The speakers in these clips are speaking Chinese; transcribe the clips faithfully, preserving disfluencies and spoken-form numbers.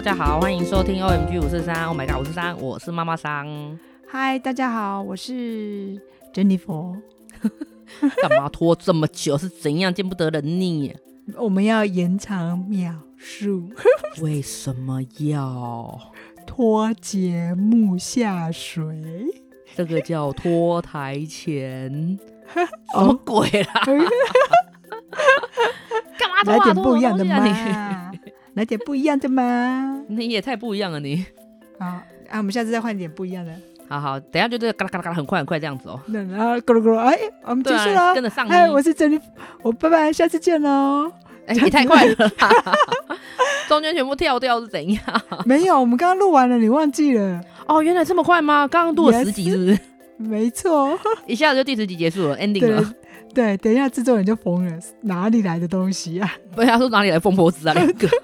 家好，欢迎收听 O M G 五四三 Oh my god 五四三，我是妈妈桑。 嗨，大家好，我是珍妮佛。 干嘛拖这么久？是怎样见不得人腻？ 我们要延长秒数。 为什么要拖节目下水？ 这个叫拖台前。什么鬼啦？干嘛拖啊？ 来点不一样的嘛？ 来点不一样的吗？ 你也太不一样了你。 好啊，我们下次再换点不一样的。 好好，等一下就这个嘎啦嘎啦嘎啦，很快很快这样子哦。 那然后咕噜咕噜，哎，我们结束了， 啊、跟着上。 哎，我是珍妮，我拜拜，下次见喽。 哎，你太快了啦，中间全部跳掉是怎样？ 没有，我们刚刚录完了，你忘记了？ 哦，原来这么快吗？刚刚录了十集是不是？ Yes, 没错， 一下子就第十集结束了 ，ending 了。 对，等一下制作人就疯了，哪里来的东西啊？ 不是，他说哪里来疯婆子啊，两个。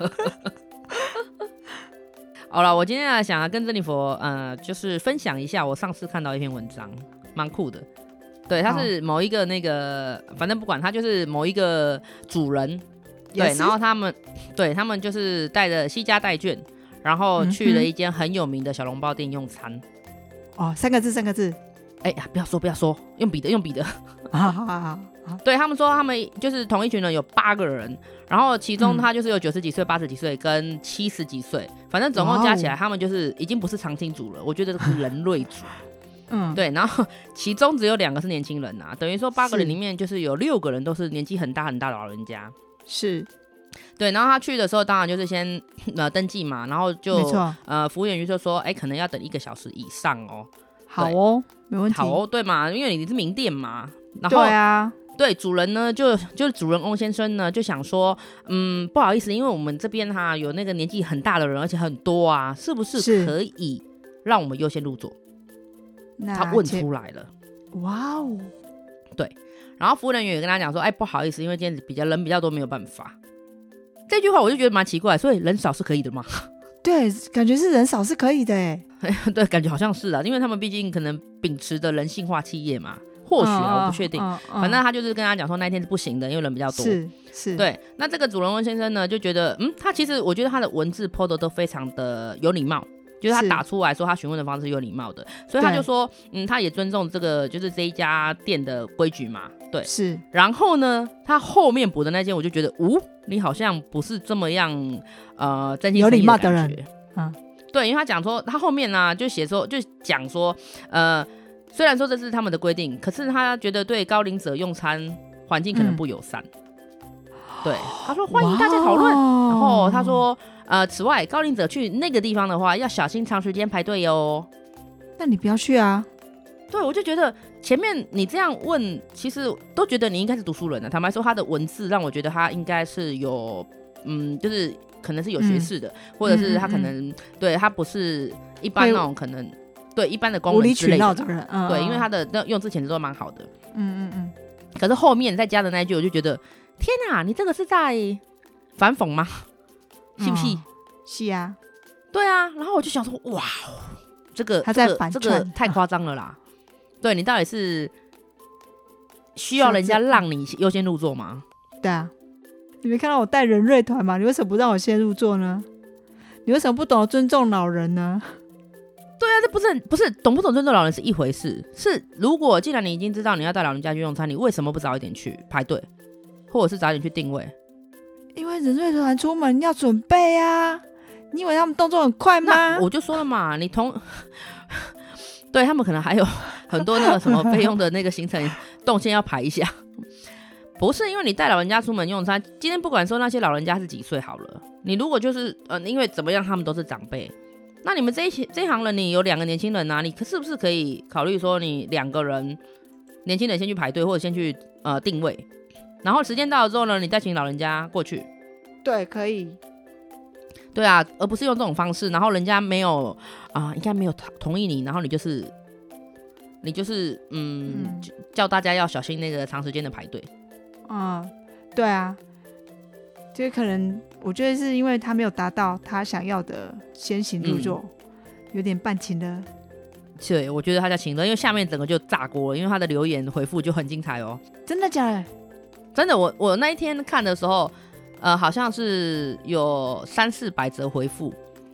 好了，我今天来想跟珍妮佛，呃，就是分享一下我上次看到一篇文章，蛮酷的。对，他是某一个那个，反正不管，他就是某一个主人，对，然后他们，对他们就是带着惜家带眷，然后去了一间很有名的小笼包店用餐。嗯、 哦，三个字，三个字。 哎呀，不要说，不要说，用笔的，用笔的。 好好好好。 对他们说，他们就是同一群人有八个人，然后其中他就是有九十几岁、八十几岁跟七十几岁，反正总共加起来，他们就是已经不是常青组了，我觉得是人类组。嗯，对，然后其中只有两个是年轻人啊，等于说八个人里面就是有六个人都是年纪很大很大的老人家。 是。 对，然后他去的时候，当然就是先呃登记嘛，然后就呃服务员就说，哎，可能要等一个小时以上哦。 好哦，没问题。 好哦，对嘛，因为你是名店嘛。然后对啊， 对主人呢，就就是主人翁先生呢，就想说，嗯，不好意思，因为我们这边哈有那个年纪很大的人，而且很多啊，是不是可以让我们优先入座？他问出来了。 哇哦， 对，然后服务人员也跟他讲说，哎，不好意思，因为今天比较人比较多，没有办法。这句话我就觉得蛮奇怪，所以人少是可以的吗？ 对，感觉是人少是可以的哎。 对，感觉好像是啊，因为他们毕竟可能秉持的人性化企业嘛，或许啊，嗯、我不确定、嗯嗯。反正他就是跟他讲说那一天是不行的，因为人比较多。 是是。 对，那这个主人翁先生呢，就觉得，嗯，他其实我觉得他的文字 po 的都非常的有礼貌，就是他打出来说他询问的方式有礼貌的，所以他就说，嗯，他也尊重这个就是这一家店的规矩嘛。对， 是。 然后呢，他后面补的那间，我就觉得，哦，你好像不是这么样，呃，真心诚意的感觉。有礼貌的人，嗯。对，因为他讲说，他后面呢、啊、就写说，就讲说，呃，虽然说这是他们的规定，可是他觉得对高龄者用餐环境可能不友善。嗯、对，他说欢迎大家讨论。然后他说，呃，此外，高龄者去那个地方的话，要小心长时间排队哟。 那你不要去啊。 对，我就觉得前面你这样问，其实都觉得你应该是读书人了。坦白说，他的文字让我觉得他应该是有，嗯，就是。可能是有学士的、嗯，或者是他可能、嗯嗯、对他不是一般那种可能对一般的工人之类的， 无理取闹的人、嗯， 对，因为他的用字遣词都蛮好的， 嗯嗯嗯。 可是后面再加的那一句，我就觉得天哪，你这个是在反讽吗？是不是？ 嗯、是啊， 对啊。然后我就想说，哇，这个他在反这个、这个太夸张了啦！对你到底是需要人家让你优先入座吗？ 对啊。你没看到我带人瑞团吗？你为什么不让我先入座呢？你为什么不懂得尊重老人呢？ 对啊，这不是不是懂不懂尊重老人是一回事，是如果既然你已经知道你要带老人家去用餐，你为什么不早一点去排队，或者是早一点去定位？ 因为人瑞团出门要准备啊，你以为他们动作很快吗？ 我就说了嘛，你同对他们可能还有很多那个什么费用的那个行程动线要排一下。不是因为你带老人家出门用餐，今天不管说那些老人家是几岁好了，你如果就是呃，因为怎么样他们都是长辈，那你们这一这一行人你有两个年轻人啊，你是不是可以考虑说你两个人年轻人先去排队或者先去呃定位，然后时间到了之后呢，你再请老人家过去。 对，可以。 对啊，而不是用这种方式，然后人家没有啊、呃，应该没有同意你，然后你就是你就是嗯, 嗯叫大家要小心那个长时间的排队。 嗯，对啊，就是可能我觉得是因为他没有达到他想要的先行入座、嗯、有点半情的。 对，我觉得他叫情的，因为下面整个就炸锅了，因为他的留言回复就很精彩哦。 真的假的？ 真的，我我那一天看的时候呃，好像是有三四百则回复，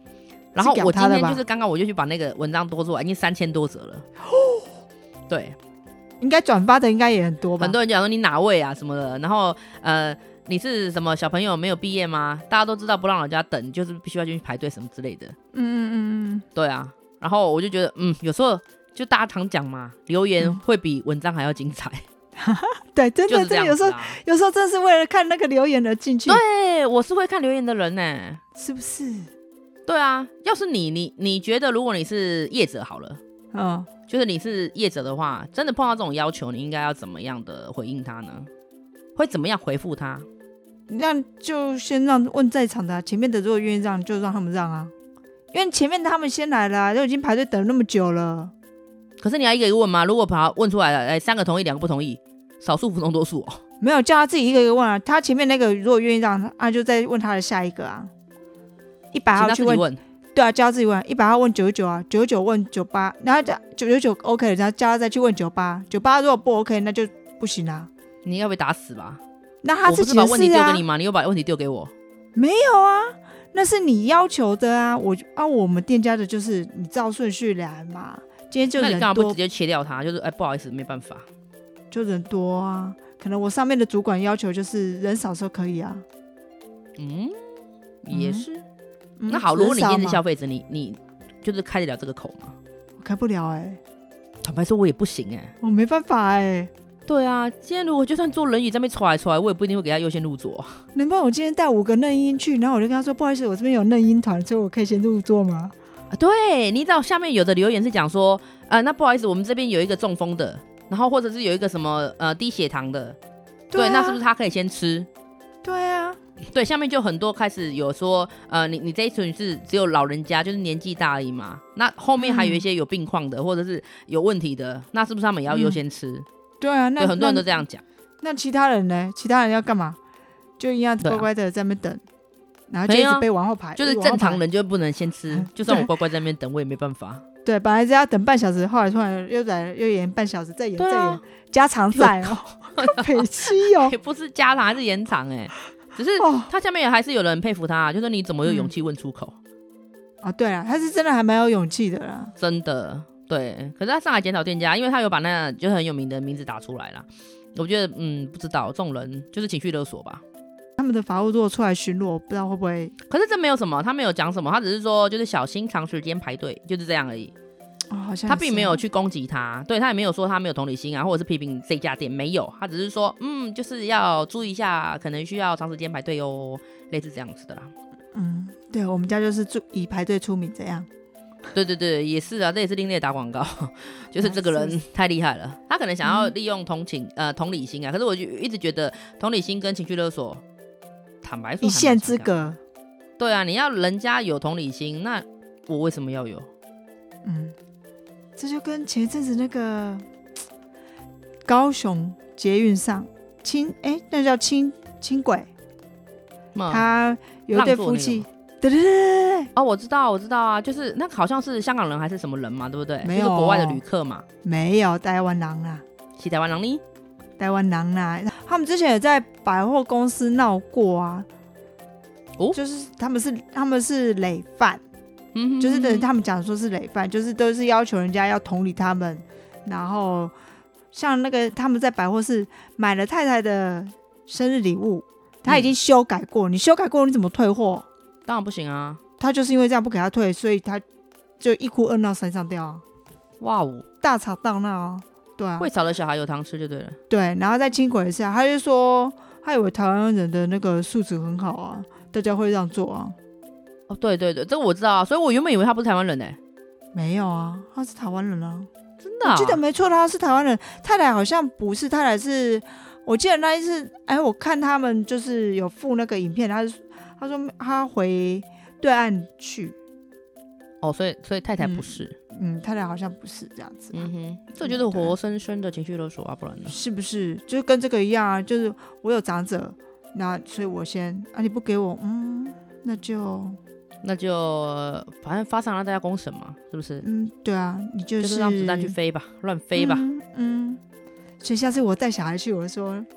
然后我今天就是刚刚我就去把那个文章多出来，已经三千多则了。对， 应该转发的应该也很多吧？ 很多人讲说你哪位啊什么的，然后呃你是什么小朋友没有毕业吗？大家都知道不让人家等，就是必须要进去排队什么之类的。嗯嗯嗯嗯， 对啊。然后我就觉得，嗯，有时候就大家常讲嘛，留言会比文章还要精彩。 嗯、对，真的， 就是这样子啊、 有时候有时候真的是为了看那个留言而进去。 对，我是会看留言的人呢、欸， 是不是？ 对啊，要是你你你觉得如果你是业者好了，嗯，就是你是业者的话，真的碰到这种要求，你应该要怎么样的回应他呢？会怎么样回复他？ 那就先让问在场的、啊、前面的，如果愿意让就让他们让啊，因为前面的他们先来了、啊，都已经排队等了那么久了。 可是你要一个一个问吗？如果把他问出来了，哎，三个同意，两个不同意，少数服从多数哦。 没有，叫他自己一个一个问啊。他前面那个如果愿意让，啊，就再问他的下一个啊。一百号去问， 问对啊，叫他自己问。一百号问九十九啊，九十九问九八，然后九十九 OK 了，然后叫他再去问九八，九八如果不 OK 那就不行啊。 你要被打死吧？ 那他自己的事啊，我不是把问题丢给你吗？你又把问题丢给我？ 没有啊，那是你要求的啊。我啊，我们店家的就是你照顺序来嘛。今天就人多，那你干嘛不直接切掉他？就是哎，不好意思，没办法， 就人多啊。可能我上面的主管要求就是人少时候可以啊。 嗯，也是。嗯、那好，如果你今天是消费者，你你就是开得了这个口吗？ 我开不了哎、欸。 坦白说，我也不行哎、欸， 我没办法哎、欸。 对啊，今天如果就算坐轮椅在那边戳来戳来，我也不一定会给他优先入座。 能不能我今天带五个嫩婴去，然后我就跟他说，不好意思，我这边有嫩婴团，所以我可以先入座吗？ 啊，对，你知道下面有的留言是讲说，呃，那不好意思，我们这边有一个中风的，然后或者是有一个什么呃低血糖的，对、啊，对，那是不是他可以先吃？ 对啊， 对，下面就很多开始有说，呃，你你这一群是只有老人家，就是年纪大而已嘛，那后面还有一些有病况的、嗯、或者是有问题的，那是不是他们也要优先吃？嗯、 对啊，那对很多人都这样讲。 那其他人呢？其他人要干嘛？就一样乖乖的在那边等。啊，然后就一直被往后排， 就是正常人就不能先吃，就算我乖乖在那边等，我也没办法。 对，本来只要等半小时，后来突然又来又延半小时，再延、啊、再延，加长赛哦，北七哦， 也不是加长还是延长哎、欸，只是他下面也还是有人佩服他，就说你怎么有勇气问出口？ 嗯、哦，对啊，他是真的还蛮有勇气的啦， 真的对。可是他上来检讨店家，因为他有把那就很有名的名字打出来啦。我觉得嗯，不知道这种人就是情绪勒索吧。 他们的法务如果出来巡逻，不知道会不会？ 可是这没有什么，他没有讲什么，他只是说就是小心长时间排队，就是这样而已。 哦，好像他并没有去攻击他，对他也没有说他没有同理心啊，或者是批评这家店，没有，他只是说嗯，就是要注意一下，可能需要长时间排队哦，类似这样子的啦。 嗯，对，我们家就是以排队出名这样。 对对对，也是啊，这也是另类打广告，就是这个人太厉害了，他可能想要利用同情、嗯、呃同理心啊，可是我就一直觉得同理心跟情绪勒索，坦白说一线之隔。 对啊，你要人家有同理心，那我为什么要有？ 嗯，这就跟前阵子那个高雄捷运上轻哎，那叫轻轻轨，他有一对夫妻。对对对对对， 哦，我知道，我知道啊，就是那好像是香港人还是什么人嘛，对不对？ 没有， 就是国外的旅客嘛。 没有，台湾人啊， 是台湾人呢？ 台湾人啊，他们之前也在百货公司闹过啊。哦，就是他们是他们是累犯，嗯哼哼，就是等于他们讲说是累犯，就是都是要求人家要同理他们，然后像那个他们在百货室买了太太的生日礼物，他已经修改过，嗯、你修改过你怎么退货？ 当然不行啊！ 他就是因为这样不给他退，所以他就一哭二闹三上吊啊！ 哇哦， 大吵大闹啊！对啊， 会吵的小孩有糖吃就对了。 对，然后在轻轨上，他就说他以为台湾人的那个素质很好啊，大家会让座啊。 哦，对对对，这个我知道啊，所以我原本以为他不是台湾人呢、欸。 没有啊，他是台湾人啊， 真的、啊？ 我记得没错，他是台湾人，太太好像不是，太太是，我记得那一次，哎，我看他们就是有附那个影片，他是。他说他回对岸去， 哦，所以所以太太不是， 嗯，嗯太太好像不是这样子， 嗯哼，这就是活生生的情绪勒索啊，不然呢？ 是不是？就跟这个一样啊，就是我有长者，那所以我先啊，你不给我，嗯，那就那就反正发上让大家公审嘛，是不是？ 嗯，对啊，你就是、 就是让子弹去飞吧，乱飞吧， 嗯，嗯，所以下次我带小孩去，我说。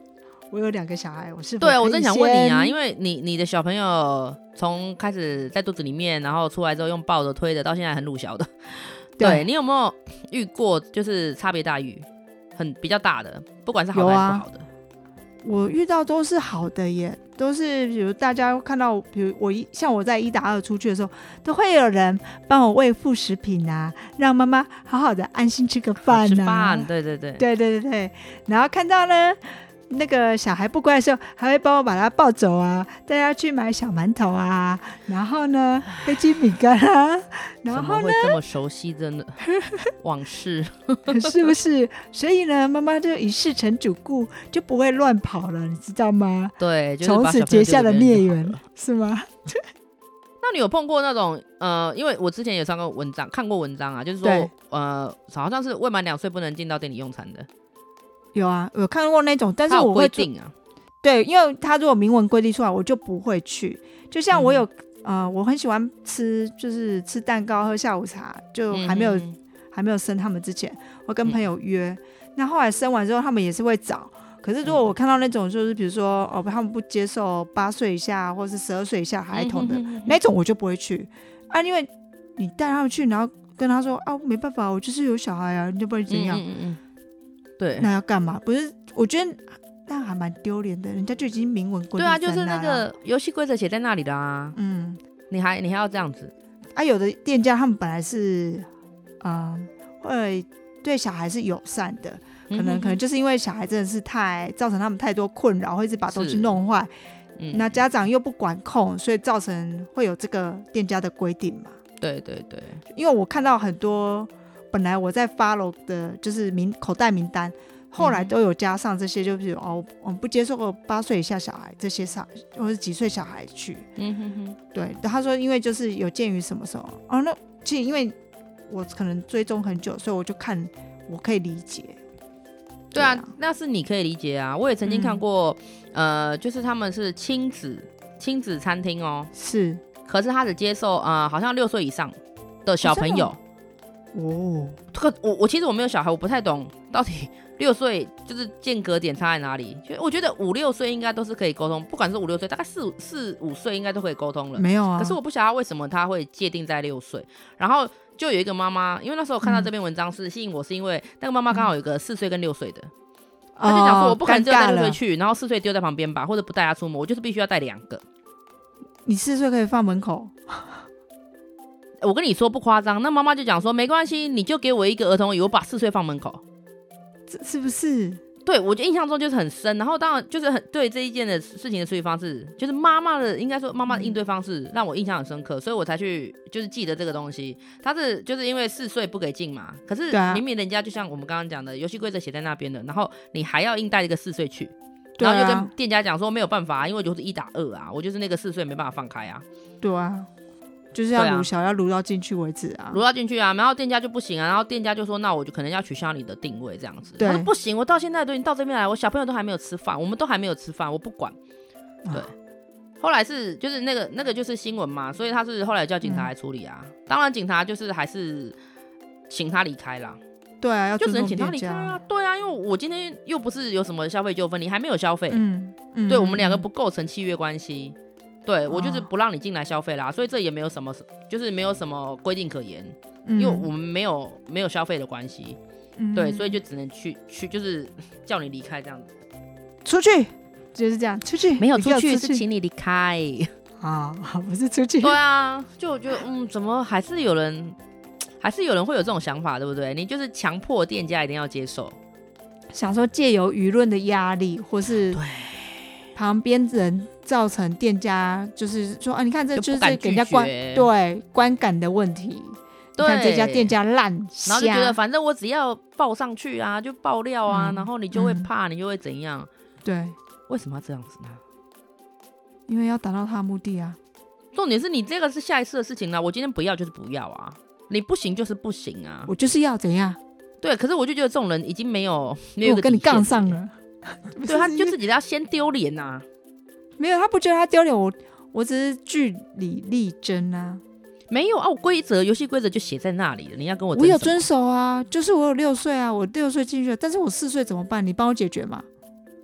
我有两个小孩，我是否对啊，我正想问你啊，因为你你的小朋友从开始在肚子里面，然后出来之后用抱的推的，到现在很乳小的，对, 对你有没有遇过就是差别待遇很比较大的，不管是好的还是不好的？ 我遇到都是好的耶，都是比如大家看到，比如我像我在一打二出去的时候，都会有人帮我喂副食品啊，让妈妈好好的安心吃个饭啊， 吃饭，对对对， 对对对对，然后看到呢那个小孩不乖的时候，还会帮我把他抱走啊，带他去买小馒头啊，然后呢飞机饼干啊，然后呢怎么会这么熟悉的呢往事是不是？所以呢妈妈就以事成主顾，就不会乱跑了，你知道吗？ 对，就是从此结下了孽缘，是吗？ 那你有碰过那种呃，因为我之前有上过文章，看过文章啊，就是说呃，好像是未满两岁不能进到店里用餐的。 有啊，有看过那种，但是我会规定啊。 对，因为他如果明文规定出来，我就不会去。就像我有、嗯、呃，我很喜欢吃，就是吃蛋糕、喝下午茶，就还没有、嗯、还没有生他们之前，我跟朋友约。嗯、那后来生完之后，他们也是会找。可是如果我看到那种，就是比如说哦，他们不接受八岁以下或是十二岁以下孩童的、嗯、那种，我就不会去啊，因为你带他们去，然后跟他说啊，没办法，我就是有小孩啊，你就不会怎样。嗯嗯嗯对，那要干嘛？不是，我觉得那还蛮丢脸的，人家就已经明文规定。对啊， 就是那个游戏规则写在那里的啊。嗯，你还你还要这样子啊？有的店家他们本来是，嗯，会对小孩是友善的，可能、嗯、可能就是因为小孩真的是太造成他们太多困扰，会一直把东西弄坏。嗯，那家长又不管控，所以造成会有这个店家的规定嘛。 对对对， 因为我看到很多。本来我在 follow 的就是名口袋名单，后来都有加上这些，就比如哦，我们不接受过八岁以下小孩这些小或者几岁小孩去。嗯哼哼，对，他说因为就是有鉴于什么时候哦，那其实因为我可能追踪很久，所以我就看我可以理解。 对啊，对啊那是你可以理解啊。我也曾经看过，嗯、呃，就是他们是亲子亲子餐厅哦， 是， 可是他只接受呃好像六岁以上的小朋友。 哦， 我我其实我没有小孩，我不太懂到底六岁就是间隔点差在哪里。我觉得五六岁应该都是可以沟通，不管是五六岁，大概四四五岁应该都可以沟通了。 没有啊， 可是我不晓得为什么他会界定在六岁。然后就有一个妈妈，因为那时候我看到这篇文章是吸引我，是因为那个妈妈刚好有一个四岁跟六岁的，她、嗯、就讲说我不可能只有带六岁去，然后四岁丢在旁边吧，或者不带他出门，我就是必须要带两个。 你四岁可以放门口？ 我跟你说不夸张，那妈妈就讲说没关系，你就给我一个儿童椅，我把四岁放门口， 是不是？ 对，我就印象中就是很深，然后当然就是很对这一件的事情的处理方式，就是妈妈的应该说妈妈的应对方式让我印象很深刻，所以我才去就是记得这个东西。他是就是因为四岁不给进嘛，可是明明人家就像我们刚刚讲的游戏规则写在那边的，然后你还要硬带一个四岁去，然后就跟店家讲说没有办法、啊，因为就是一打二啊，我就是那个四岁没办法放开啊。 对啊。就是要撸小、啊、要撸到进去为止啊， 撸到进去啊，然后店家就不行啊，然后店家就说那我就可能要取消你的定位这样子。他说不行，我到现在都已经到这边来，我小朋友都还没有吃饭，我们都还没有吃饭，我不管。对，啊、后来是就是那个那个就是新闻嘛，所以他是后来叫警察来处理啊。嗯、当然警察就是还是请他离开啦。 对啊，要就只能请他离开啊。对啊，因为我今天又不是有什么消费纠纷，你还没有消费，嗯嗯，对我们两个不构成契约关系。对，我就是不让你进来消费啦、哦，所以这也没有什么，就是没有什么规定可言，嗯、因为我们没有没有消费的关系、嗯，对，所以就只能去去，就是叫你离开这样子， 出去就是这样，出去没有出去是请你离开啊，不是出去。 对啊，就我觉得嗯，怎么还是有人，还是有人会有这种想法，对不对？你就是强迫店家一定要接受， 想说借由舆论的压力，或是对旁边人。造成店家就是说啊，你看这就是给人家观对观感的问题。对，你看这家店家烂瞎， 然后就觉得反正我只要报上去啊，就爆料啊，嗯、然后你就会怕，嗯、你就会怎样？ 对， 为什么要这样子呢？ 因为要达到他的目的啊。 重点是你这个是下一次的事情啦，我今天不要就是不要啊，你不行就是不行啊， 我就是要怎样？ 对，可是我就觉得这种人已经没有没有我跟你杠上了， 对，他就自己要先丢脸呐。 没有，他不觉得他丢脸，我我只是据理力争啊。 没有啊，我规则游戏规则就写在那里了，你要跟我我有遵守啊，就是我有六岁啊，我六岁进去了，但是我四岁怎么办？你帮我解决嘛。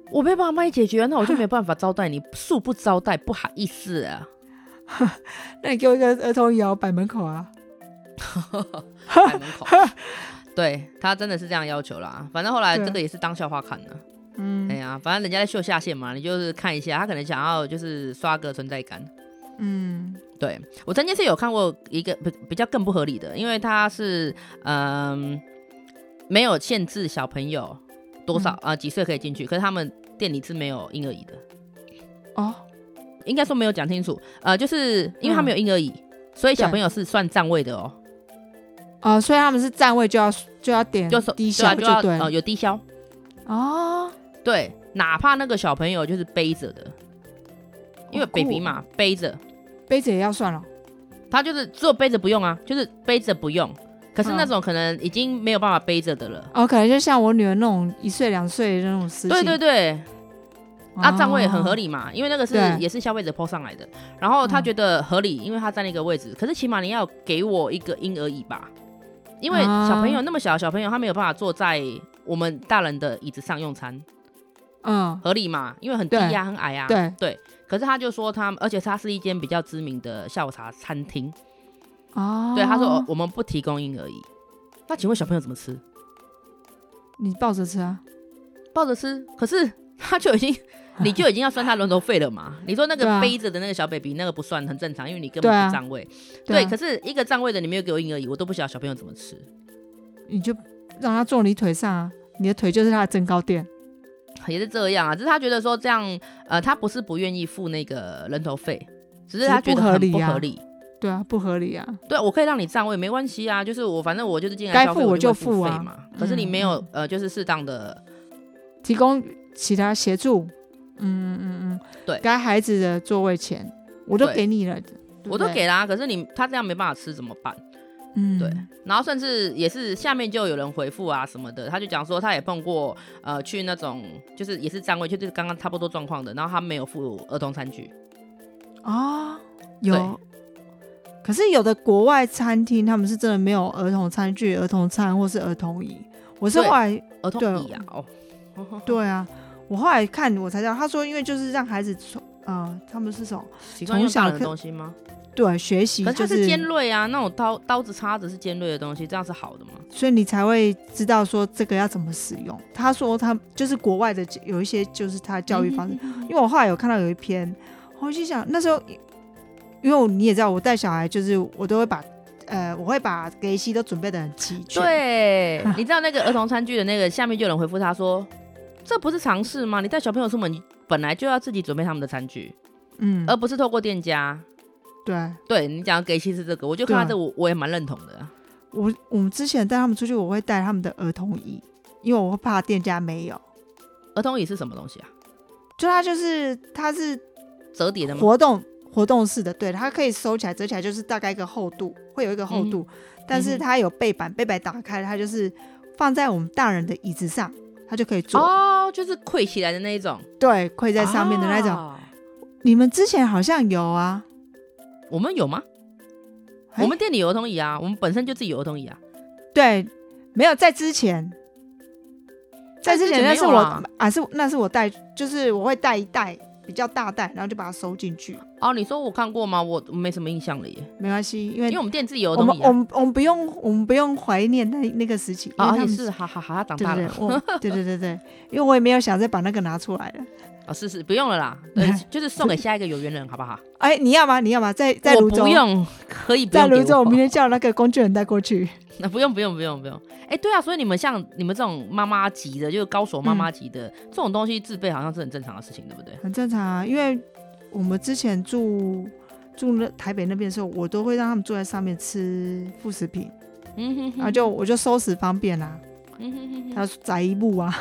我没办法帮你解决，那我就没办法招待你，恕不招待，不好意思啊。 那你给我一个儿童椅摆门口啊。 摆门口。对，他真的是这样要求啦。反正后来这个也是当笑话看的。嗯，哎呀，反正人家在秀下限嘛，你就是看一下，他可能想要就是刷个存在感。嗯，对，我曾经是有看过一个比较更不合理的，因为他是嗯没有限制小朋友多少、嗯、呃几岁可以进去，可是他们店里是没有婴儿椅的。哦，应该说没有讲清楚，呃，就是因为他没有婴儿椅、嗯，所以小朋友是算站位的哦。 哦，所以他们是站位就要就要点低消， 就要呃有低消。 哦， 对，哪怕那个小朋友就是背着的，因为 baby 嘛，背着， 背着也要算了。 他就是只有背着不用啊，就是背着不用。可是那种可能已经没有办法背着的了。 哦，可能就像我女儿那种一岁两岁的那种事情。 对对对。啊，站位也很合理嘛，因为那个是也是消费者 po 上来的，然后他觉得合理，因为他占了一个位置。可是起码你要给我一个婴儿椅吧，因为小朋友那么小的小朋友，他没有办法坐在我们大人的椅子上用餐，嗯，合理嘛，因为很低啊，很矮啊， 对对。可是他就说他，而且他是一间比较知名的下午茶餐厅，哦，对，他说我们不提供婴儿椅。那请问小朋友怎么吃？ 你抱着吃啊， 抱着吃，可是他就已经。你就已经要算他轮头费了嘛？你说那个背着的那个小 baby 那个不算，很正常，因为你根本不站位。对, 啊 对, 对，可是一个站位的你没有给我婴儿椅，我都不晓得小朋友怎么吃。 你就让他坐你腿上啊，你的腿就是他的增高垫。 也是这样啊，只是他觉得说这样，呃，他不是不愿意付那个人头费，只是他觉得很不合理。 对啊，不合理啊。 对，我可以让你站位没关系啊，就是我反正我就是进来消费我就付费嘛。啊、可是你没有、嗯、呃，就是适当的提供其他协助。嗯嗯嗯， 对， 该孩子的座位钱我都给你了，对对我都给啦、啊。可是你他这样没办法吃怎么办？嗯，对。然后甚至也是下面就有人回复啊什么的，他就讲说他也碰过呃去那种就是也是站位，就是刚刚差不多状况的，然后他没有付儿童餐具。 哦，有。可是有的国外餐厅他们是真的没有儿童餐具、儿童餐或是儿童椅。我是后来儿童椅啊，哦， 对啊。我后来看我才知道，他说因为就是让孩子从呃他们是什么从小的东西吗？ 对，学习、就是。 可是它是尖锐啊，那种刀刀子叉子是尖锐的东西，这样是好的吗？ 所以你才会知道说这个要怎么使用。他说他就是国外的有一些就是他教育方式，嗯、因为我后来有看到有一篇，我就想那时候因为你也知道我带小孩就是我都会把。呃，我会把给息都准备的很齐全。 对，你知道那个儿童餐具的那个下面就有人回复他说。这不是常识吗？你带小朋友出门，你本来就要自己准备他们的餐具，嗯，而不是透过店家。 对， 对你讲给其实这个，我就看到这个我，我也蛮认同的。 我我们之前带他们出去，我会带他们的儿童椅，因为我会怕店家没有。 儿童椅是什么东西啊？ 就它就是它是折叠的吗？ 活动活动式的，对，它可以收起来，折起来就是大概一个厚度，会有一个厚度，嗯、但是它有背板，背板打开，它就是放在我们大人的椅子上。他就可以坐哦，就是跪起来的那一种， 对，跪在上面的那种。啊、你们之前好像有啊， 我们有吗？欸、我们店里有儿童椅啊，我们本身就自己有儿童椅啊。 对，没有在之前，在之前那是我啊，是那是我带，就是我会带一袋比较大袋，然后就把它收进去。 哦，你说我看过吗？我没什么印象了耶。 没关系，因为因为我们店自己有儿童椅、啊， 我们我们不用我们不用怀念那那个时期。 啊，也是，好好好，他长大了。 对对对对，因为我也没有想再把那个拿出来了。 哦，是是，不用了啦，对，就是送给下一个有缘人，好不好？ 哎、欸，你要吗？你要吗？在在泸州， 我不用，可以不用。 在泸州，我明天叫那个工具人带过去。 那不用不用不用不用。哎、欸，对啊，所以你们像你们这种妈妈级的，就是高手妈妈级的、嗯、这种东西自备，好像是很正常的事情，对不对？ 很正常啊，因为我们之前住住台北那边的时候，我都会让他们坐在上面吃副食品，嗯哼哼，然后就我就收拾方便啊，嗯哼哼哼，还有载一步啊。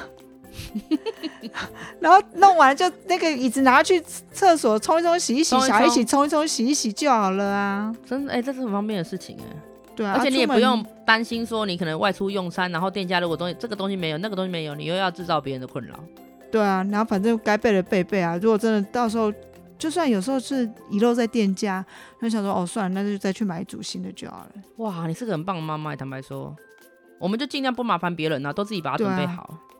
然后弄完就那个椅子拿去厕所冲一冲洗一洗，小孩一起冲一冲洗一洗就好了啊！ 真的哎、欸，这是很方便的事情哎、欸。 对啊， 而且你也不用担心说你可能外出用餐，然后店家如果东西这个东西没有，那个东西没有，你又要制造别人的困扰。 对啊，然后反正该备的备备啊。如果真的到时候，就算有时候是遗漏在店家，就想说哦算了，那就再去买一组新的就好了。 哇，你是个很棒的妈妈，坦白说，我们就尽量不麻烦别人啊，都自己把它准备好。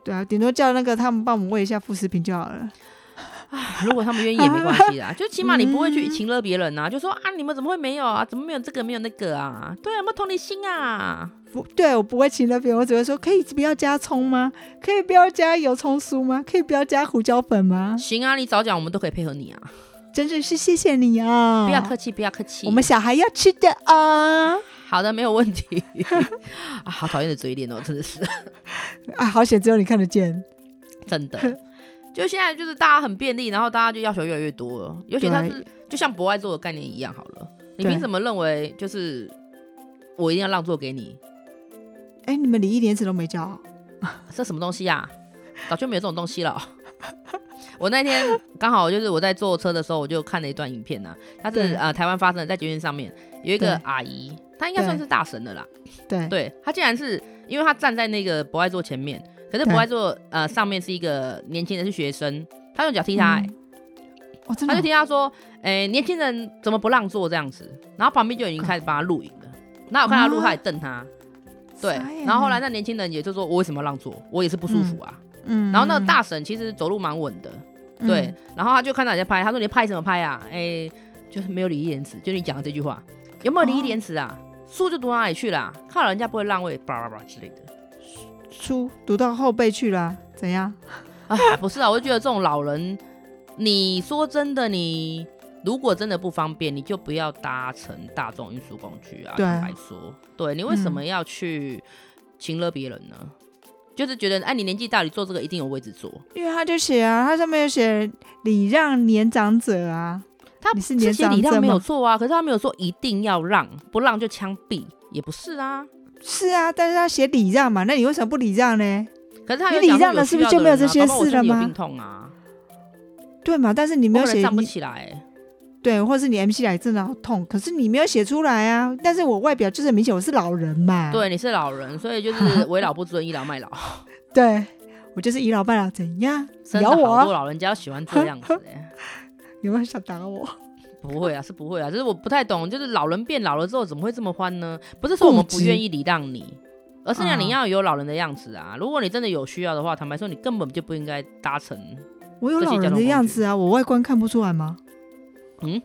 对啊，顶多叫那个他们帮我们喂一下副食品就好了。 如果他们愿意也没关系啦，就起码你不会去情勒别人啊，就说啊你们怎么会没有啊，怎么没有这个没有那个啊，对啊，有没有同理心啊？ 对，我不会情勒别人，我只会说可以不要加葱吗？可以不要加油葱酥吗？可以不要加胡椒粉吗？ 行啊，你早讲我们都可以配合你啊。 真的是谢谢你啊， 不要客气不要客气， 我们小孩要吃的啊。 好的，没有问题啊，好讨厌的嘴脸哦，真的是啊，好险只有你看得见， 真的。就现在就是大家很便利，然后大家就要求越来越多了，尤其他是就像博爱座的概念一样好了，你凭什么认为就是我一定要让座给你？ 哎、欸，你们礼义廉耻都没教， 这什么东西啊？早就没有这种东西了。我那天刚好就是我在坐车的时候，我就看了一段影片啊，它是呃台湾发生的，在捷运上面有一个阿姨，她应该算是大神的啦。对，对，她竟然是因为她站在那个博爱座前面。可是博爱座呃上面是一个年轻人是学生，他用脚踢他、欸嗯哦、他就踢他说，哎、欸，年轻人怎么不让座这样子？然后旁边就已经开始帮他录影了，然后我看他录，他也瞪他，啊、对，然后后来那年轻人也就说，我为什么让座？我也是不舒服啊。嗯，然后那个大婶其实走路蛮稳的，对、嗯，然后他就看到人家拍，他说你拍什么拍啊？哎、欸，就是没有礼义廉耻，就你讲的这句话，有没有礼义廉耻啊？书、哦、就读到哪里去啦？看到人家不会让位，叭叭叭之类的。 书读到后背去了，怎样？ 啊，不是啊，我就觉得这种老人，你说真的，你如果真的不方便，你就不要搭乘大众运输工具啊。坦白说，对，你为什么要去情勒别人呢？嗯、就是觉得，哎，你年纪大，你坐这个一定有位置坐。因为他就写啊，他上面有写礼让年长者啊， 他你是年长者礼让没有错啊，可是他没有说一定要让，不让就枪毙，也不是啊。 是啊，但是他写礼让嘛，那你为什么不礼让呢？ 可是他有你礼让了，是不是就没有这些事了吗？ 有病痛啊， 对嘛？但是你没有写， 站不起来， 对，或是你 M C 来真的好痛，可是你没有写出来啊。但是我外表就是很明显，我是老人嘛。 对，你是老人，所以就是为老不尊，倚老卖老。 对，我就是倚老卖老，怎样？ 咬我、啊！好多老人家喜欢这样子、欸， 有没有想打我？ 不会啊，是不会啊，就是我不太懂，就是老人变老了之后怎么会这么欢呢？不是说我们不愿意礼让你，而是让你要有老人的样子啊。如果你真的有需要的话，坦白说，你根本就不应该搭乘。 我有老人的样子啊，我外观看不出来吗？ 嗯，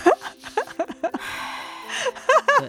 对，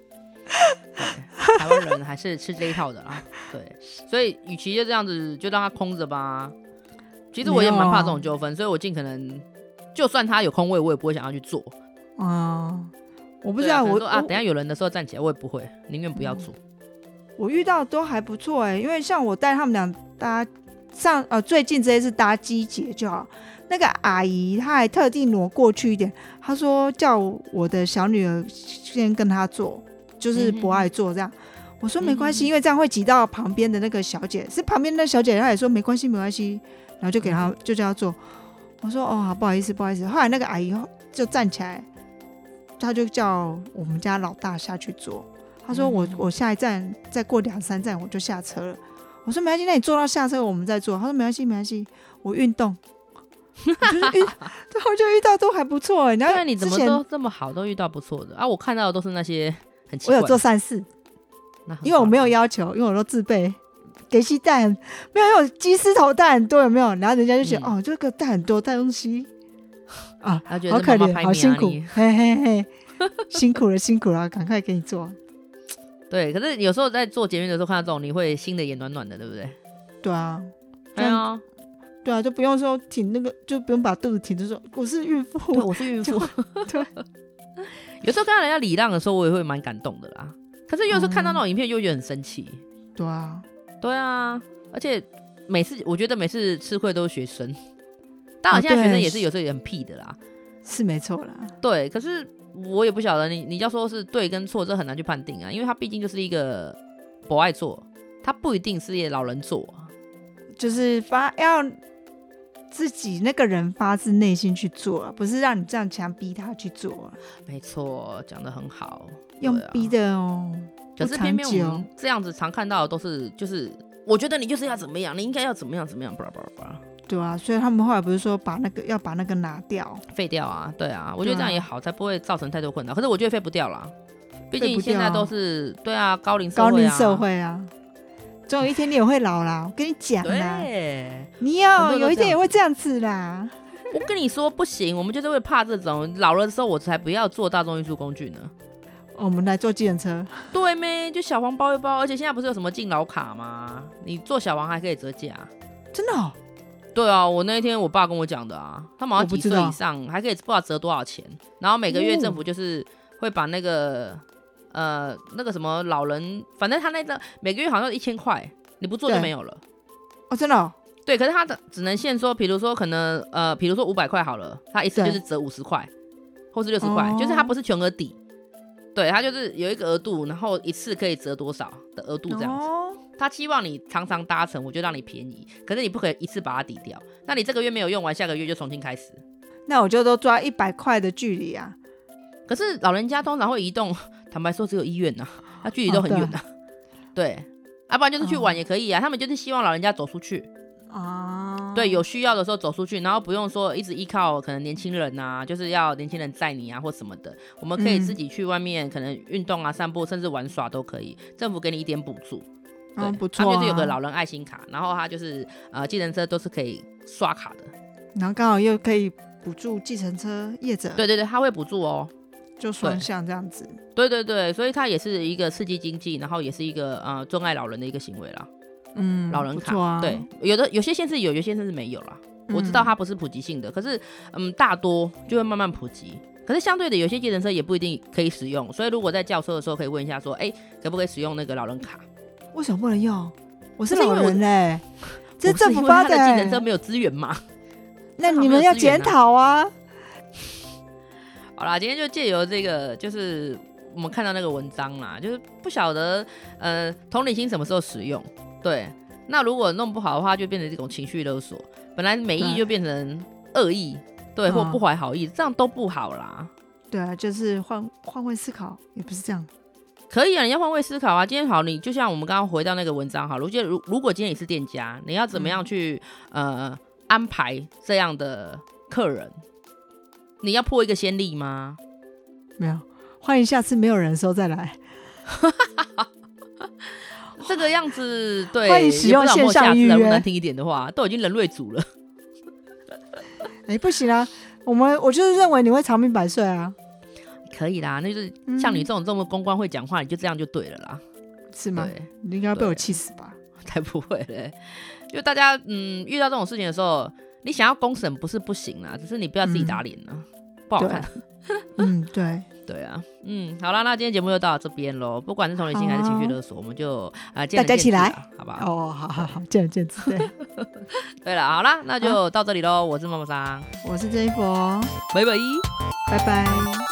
台湾人还是吃这一套的啦。对，所以与其就这样子，就让它空着吧。其实我也蛮怕这种纠纷，所以我尽可能。就算他有空位，我也不会想要去做。 啊、嗯，我不知道， 我我说啊，等一下有人的时候站起来，我也不会，宁愿不要做、 嗯。我遇到都还不错哎、欸，因为像我带他们俩搭上呃最近这一次搭机捷就好，那个阿姨她还特地挪过去一点，她说叫我的小女儿先跟她坐，就是不爱坐这样。嗯、我说没关系、嗯，因为这样会挤到旁边的那个小姐，是旁边的小姐，她也说没关系没关系，然后就给她、嗯、就叫她坐。我说哦好，不好意思不好意思。后来那个阿姨就站起来，她就叫我们家老大下去坐。她说我、嗯、我下一站再过两三站我就下车了。我说没关系，那你坐到下车我们再坐。她说没关系没关系，我运动。我就是遇，我就遇到都还不错哎、欸。然后你怎么都这么好，都遇到不错的啊？我看到的都是那些很奇怪的。 我有做善事，因为我没有要求，因为我都自备。给西带没有，因为鸡丝头带很多，有没有？然后人家就觉得、嗯、哦，这个带很多带东西啊，好可怜，好辛苦，嘿嘿嘿，辛苦了辛苦了，赶快给你做。 对，可是有时候在做捷运的时候看到这种，你会心的也暖暖的，对不对？ 对啊， 对啊， 对啊，就不用说挺那个，就不用把肚子挺着说我是孕妇， 对，我是孕妇。对，有时候看到人家礼让的时候，我也会蛮感动的啦。可是有时候看到那种影片，就会觉得很生气、嗯。 对啊。 对啊，而且每次我觉得每次吃亏都是学生，当然现在学生也是有时候也很屁的啦， 是没错啦。 对，可是我也不晓得你你要说是对跟错，这很难去判定啊，因为他毕竟就是一个博爱座，他不一定是老人座， 就是发要自己那个人发自内心去做、啊，不是让你这样强逼他去做、啊。 没错，讲得很好， 用逼的哦。 可是偏偏我们这样子常看到的都是，就是我觉得你就是要怎么样，你应该要怎么样怎么样，巴拉巴拉巴拉。 对啊，所以他们后来不是说把那个要把那个拿掉、 废掉啊？对啊，我觉得这样也好，啊、才不会造成太多困扰。可是我觉得废不掉啦，毕竟现在都是对啊高龄社会啊， 高龄社会啊， 总有一天你也会老啦，我跟你讲啦， 对， 你要有一天也会这样子啦。 我跟你说不行，我们就是会怕这种老了的时候，我才不要坐大众运输工具呢。 哦、我们来坐计程车， 对咩？就小黄包一包，而且现在不是有什么敬老卡吗？你坐小黄还可以折价， 真的、哦？ 对啊，我那一天我爸跟我讲的啊，他们好像几岁以上还可以不知道折多少钱，然后每个月政府就是会把那个、哦、呃那个什么老人，反正他那个每个月好像一千块，你不做就没有了。 哦，真的、哦？ 对，可是他的只能限说，比如说可能呃，比如说五百块好了，他一次就是折五十块，或是六十块，就是他不是全额抵，对，他就是有一个额度，然后一次可以折多少的额度这样子。哦、他希望你常常搭乘，我就让你便宜，可是你不可以一次把它抵掉。那你这个月没有用完，下个月就重新开始。 那我就都抓一百块的距离啊。 可是老人家通常会移动，坦白说只有医院呐、啊，他距离都很远呐、啊。哦、对，要、啊、不然就是去玩也可以啊。哦、他们就是希望老人家走出去。啊，对，有需要的时候走出去，然后不用说一直依靠可能年轻人啊，就是要年轻人载你啊或什么的，我们可以自己去外面可能运动啊、散步，甚至玩耍都可以，政府给你一点补助。对、哦，不错、啊。他就是有个老人爱心卡，然后他就是呃，计程车都是可以刷卡的， 然后刚好又可以补助计程车业者。 对对对，他会补助哦， 就双向这样子。 对对对，所以它也是一个刺激经济，然后也是一个呃钟爱老人的一个行为啦。嗯，老人卡、啊、对，有的有些县市有，有些县市没有啦、嗯。我知道它不是普及性的，可是嗯，大多就会慢慢普及。可是相对的，有些计程车也不一定可以使用，所以如果在叫车的时候，可以问一下说，哎、欸，可不可以使用那个老人卡？ 为什么不能用？我是老人嘞、欸，这是政府发的、欸， 他的计程车没有资源嘛？ 那你们要检讨啊！ 好啦，今天就借由这个，就是我们看到那个文章啦，就是不晓得呃，同理心什么时候使用。对，那如果弄不好的话，就变成这种情绪勒索。本来美意就变成恶意，对，或不怀好意、哦，这样都不好啦。 对啊，就是换换位思考，也不是这样。 可以啊，你要换位思考啊。今天好，你就像我们刚刚回到那个文章，好，如果如如果今天你是店家，你要怎么样去、嗯、呃安排这样的客人？你要破一个先例吗？ 没有，欢迎下次没有人的时候再来。 这个样子，对， 欢迎使用线上预约。 如果难听一点的话，都已经人类组了。 哎、欸，不行啊，我们我就是认为你会长命百岁啊。 可以啦，那就是像你这种这么公关会讲话，你就这样就对了啦。 是吗？你应该被我气死吧？ 才不会嘞！就大家嗯遇到这种事情的时候，你想要公审不是不行啦，只是你不要自己打脸啊、嗯，不好看。 嗯，对。 对啊，嗯，好啦，那今天节目就到这边咯。不管是同理心还是情绪勒索，我们就呃见仁见智，大家一起来，好不好？ 哦，好好好，见仁见智。对， 对了，好啦，那就到这里咯。我是妈妈桑， 我是 Jennifer， 拜拜， 拜拜。